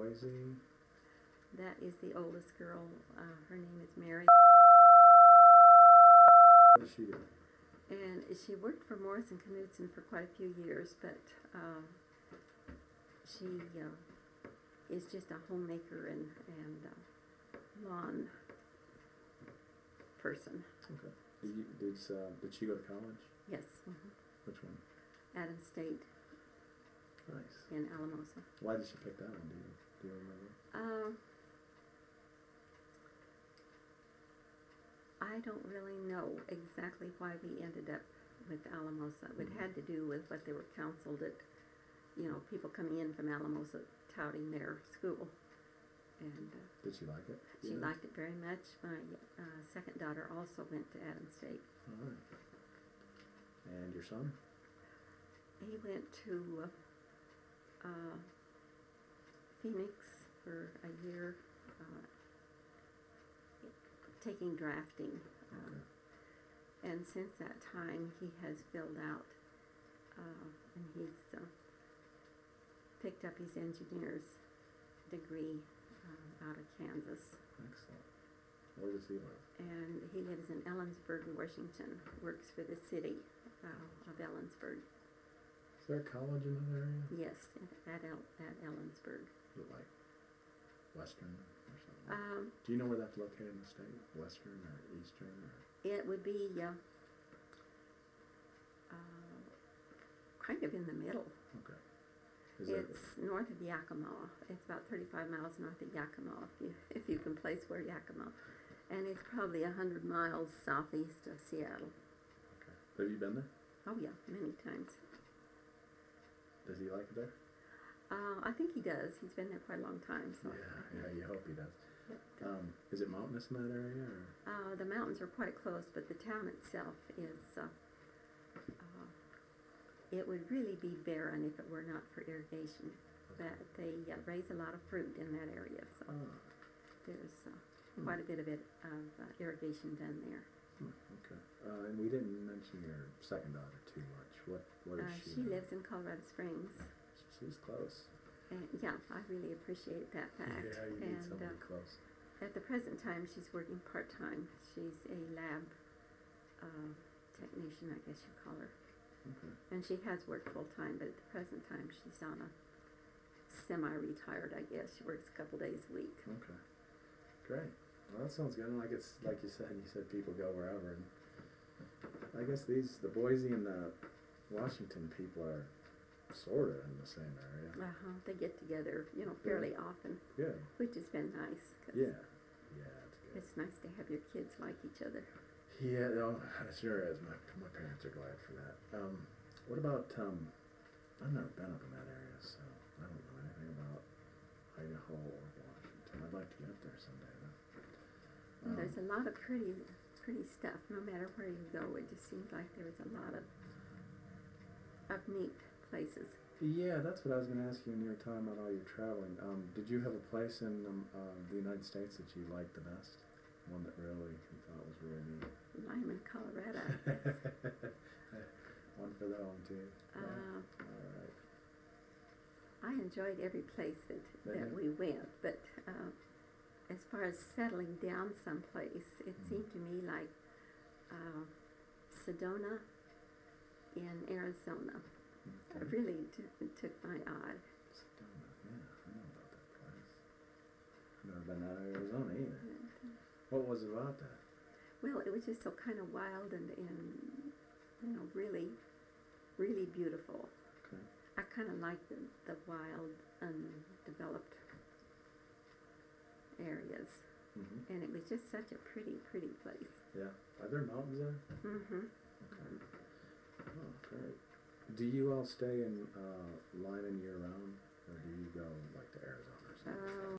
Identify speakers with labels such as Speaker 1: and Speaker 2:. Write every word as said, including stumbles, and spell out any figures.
Speaker 1: Boise.
Speaker 2: That is the oldest girl. Uh, her name is Mary.
Speaker 1: What does she do?
Speaker 2: And she worked for Morrison Knudsen for quite a few years, but uh, she uh, is just a homemaker and, and uh, lawn person.
Speaker 1: Okay. Did, you, did, uh, did she go to college?
Speaker 2: Yes. Mm-hmm.
Speaker 1: Which one?
Speaker 2: Adams State.
Speaker 1: Nice.
Speaker 2: In Alamosa.
Speaker 1: Why did she pick that one? Do you, do you remember?
Speaker 2: Uh, I don't really know exactly why we ended up with Alamosa. It
Speaker 1: Mm-hmm.
Speaker 2: had to do with what they were counseled at, you know, people coming in from Alamosa touting their school. And uh,
Speaker 1: Did she like it?
Speaker 2: she
Speaker 1: Yeah.
Speaker 2: liked it very much. My uh, second daughter also went to Adams State.
Speaker 1: All right. And your son?
Speaker 2: He went to uh, uh, Phoenix for a year, uh, taking drafting. Uh,
Speaker 1: Okay.
Speaker 2: And since that time, he has filled out, uh, and he's uh, picked up his engineer's degree uh, out of Kansas.
Speaker 1: Excellent. Where does he live?
Speaker 2: And he lives in Ellensburg, Washington, works for the city uh, of Ellensburg.
Speaker 1: Is there a college in that area?
Speaker 2: Yes, at, El- at Ellensburg.
Speaker 1: Is it like Western or something?
Speaker 2: Um,
Speaker 1: Do you know where that's located in the state? Western or Eastern? Or?
Speaker 2: it would be uh, uh, kind of in the middle.
Speaker 1: Okay. Is
Speaker 2: It's north of Yakima. It's about thirty-five miles north of Yakima, if you, if you can place where Yakima. And it's probably one hundred miles southeast of Seattle.
Speaker 1: Okay. Have you been there?
Speaker 2: Oh, yeah, many times.
Speaker 1: Does he like it there?
Speaker 2: Uh, I think he does. He's been there quite a long time. So.
Speaker 1: Yeah, yeah, you hope he does.
Speaker 2: But,
Speaker 1: Um, is it mountainous in that area? Or?
Speaker 2: uh, the mountains are quite close, but the town itself is, uh, uh, it would really be barren if it were not for irrigation. But they uh, raise a lot of fruit in that area, so
Speaker 1: Oh,
Speaker 2: there's uh,
Speaker 1: Hmm.
Speaker 2: quite a bit of it of uh, irrigation done there.
Speaker 1: hmm, okay. Uh, and we didn't mention your second daughter too much. What, what
Speaker 2: Uh,
Speaker 1: is she?
Speaker 2: she
Speaker 1: now?
Speaker 2: lives in Colorado Springs,
Speaker 1: She's close.
Speaker 2: and yeah, I really appreciate that fact.
Speaker 1: Yeah, you need
Speaker 2: and
Speaker 1: somebody
Speaker 2: uh,
Speaker 1: close.
Speaker 2: at the present time, she's working part-time. She's a lab uh, technician, I guess you call her.
Speaker 1: Okay.
Speaker 2: And she has worked full-time, but at the present time, she's on a semi-retired, I guess. She works a couple days a week.
Speaker 1: Okay. Great. Well, that sounds good. And like it's like you said, you said people go wherever, and I guess these the Boise and the Washington people are sort of in the same area.
Speaker 2: Uh-huh. They get together, you know, fairly often,
Speaker 1: Good.
Speaker 2: which has been nice. 'Cause
Speaker 1: Yeah. Yeah, it's good.
Speaker 2: it's nice to have your kids like each other.
Speaker 1: Yeah, no, it sure is. My my parents are glad for that. Um, what about um? I've never been up in that area, so I don't know anything about Idaho or Washington. I'd like to get up there someday, though.
Speaker 2: Well,
Speaker 1: Um,
Speaker 2: there's a lot of pretty, pretty stuff. No matter where you go, it just seems like there's a lot of, of neat places.
Speaker 1: Yeah, that's what I was going to ask you when you were talking about all your traveling. Um, did you have a place in um, uh, the United States that you liked the best? One that really you thought was really neat?
Speaker 2: Lyman, Colorado, I guess.
Speaker 1: One for that one, too. Yeah.
Speaker 2: uh,
Speaker 1: All right.
Speaker 2: I enjoyed every place that, that
Speaker 1: Yeah.
Speaker 2: we went, but uh, as far as settling down someplace, it
Speaker 1: Mhm.
Speaker 2: seemed to me like uh, Sedona in Arizona.
Speaker 1: Okay.
Speaker 2: It really t- took my eye.
Speaker 1: Sedona, yeah, I know about that place. I've never been out of Arizona either.
Speaker 2: And, uh,
Speaker 1: What was it about that?
Speaker 2: well, it was just so kind of wild and, and you know, really, really beautiful.
Speaker 1: Okay.
Speaker 2: I kind of like the, the wild, undeveloped areas.
Speaker 1: Mm-hmm.
Speaker 2: And it was just such a pretty, pretty place.
Speaker 1: Yeah. Are there mountains there?
Speaker 2: Mm-hmm.
Speaker 1: Okay. Oh, great. Do you all stay in uh, Lyman year round, or do you go like to Arizona or something?
Speaker 2: Uh,